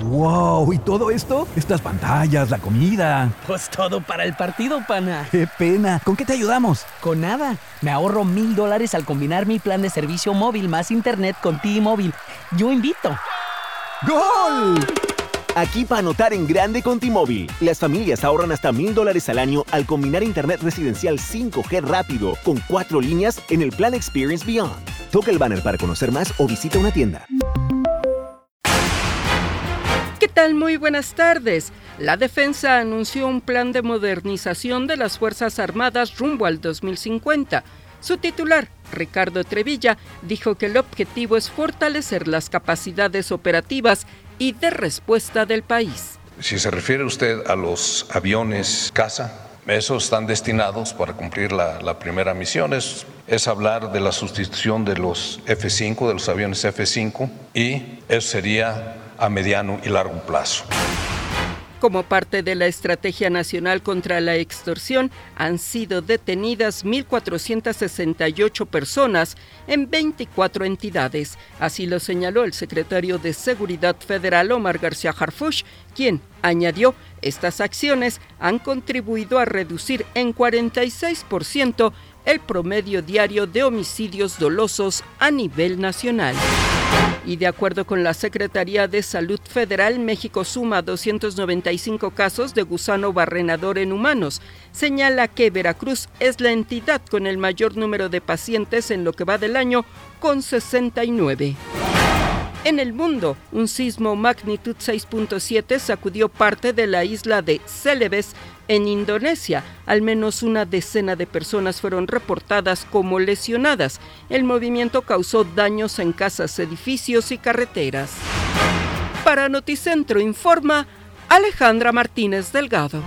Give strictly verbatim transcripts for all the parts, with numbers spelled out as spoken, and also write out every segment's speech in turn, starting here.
¡Wow! ¿Y todo esto? Estas pantallas, la comida. Pues todo para el partido, pana. ¡Qué pena! ¿Con qué te ayudamos? Con nada. Me ahorro mil dólares al combinar mi plan de servicio móvil más internet con T-Mobile. Yo invito. ¡Gol! Aquí para anotar en grande con T-Mobile. Las familias ahorran hasta mil dólares al año al combinar internet residencial cinco G rápido con cuatro líneas en el plan Experience Beyond. Toca el banner para conocer más o visita una tienda. ¿Qué tal? Muy buenas tardes. La Defensa anunció un plan de modernización de las Fuerzas Armadas rumbo al dos mil cincuenta. Su titular, Ricardo Trevilla, dijo que el objetivo es fortalecer las capacidades operativas y de respuesta del país. Si se refiere usted a los aviones caza, esos están destinados para cumplir la, la primera misión. Es, es hablar de la sustitución de los F cinco, de los aviones F cinco, y eso sería a mediano y largo plazo. Como parte de la Estrategia Nacional contra la Extorsión, han sido detenidas mil cuatrocientas sesenta y ocho personas en veinticuatro entidades. Así lo señaló el secretario de Seguridad Federal, Omar García Harfuch, quien añadió, estas acciones han contribuido a reducir en cuarenta y seis por ciento el promedio diario de homicidios dolosos a nivel nacional. Y de acuerdo con la Secretaría de Salud Federal, México suma doscientos noventa y cinco casos de gusano barrenador en humanos. Señala que Veracruz es la entidad con el mayor número de pacientes en lo que va del año, con sesenta y nueve. En el mundo, un sismo magnitud seis punto siete sacudió parte de la isla de Celebes, en Indonesia. Al menos una decena de personas fueron reportadas como lesionadas. El movimiento causó daños en casas, edificios y carreteras. Para Noticentro informa Alejandra Martínez Delgado.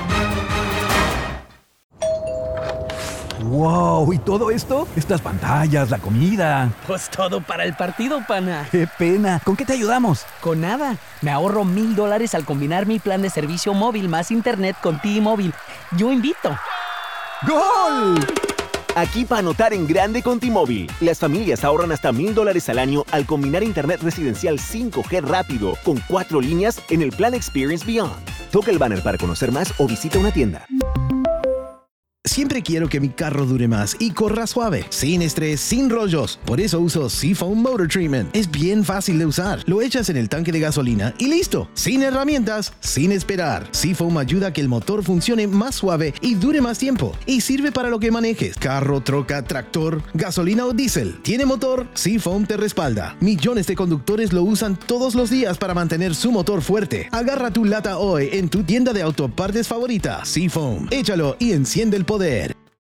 ¡Wow! ¿Y todo esto? Estas pantallas, la comida. Pues todo para el partido, pana. ¡Qué pena! ¿Con qué te ayudamos? Con nada. Me ahorro mil dólares al combinar mi plan de servicio móvil más internet con T-Mobile. Yo invito. ¡Gol! Aquí para anotar en grande con T-Mobile. Las familias ahorran hasta mil dólares al año al combinar internet residencial cinco G rápido con cuatro líneas en el plan Experience Beyond. Toca el banner para conocer más o visita una tienda. Siempre quiero que mi carro dure más y corra suave, sin estrés, sin rollos. Por eso uso Seafoam Motor Treatment. Es bien fácil de usar. Lo echas en el tanque de gasolina y listo. Sin herramientas, sin esperar. Seafoam ayuda a que el motor funcione más suave y dure más tiempo. Y sirve para lo que manejes. Carro, troca, tractor, gasolina o diésel. ¿Tiene motor? Seafoam te respalda. Millones de conductores lo usan todos los días para mantener su motor fuerte. Agarra tu lata hoy en tu tienda de autopartes favorita. Seafoam. Échalo y enciende el poder.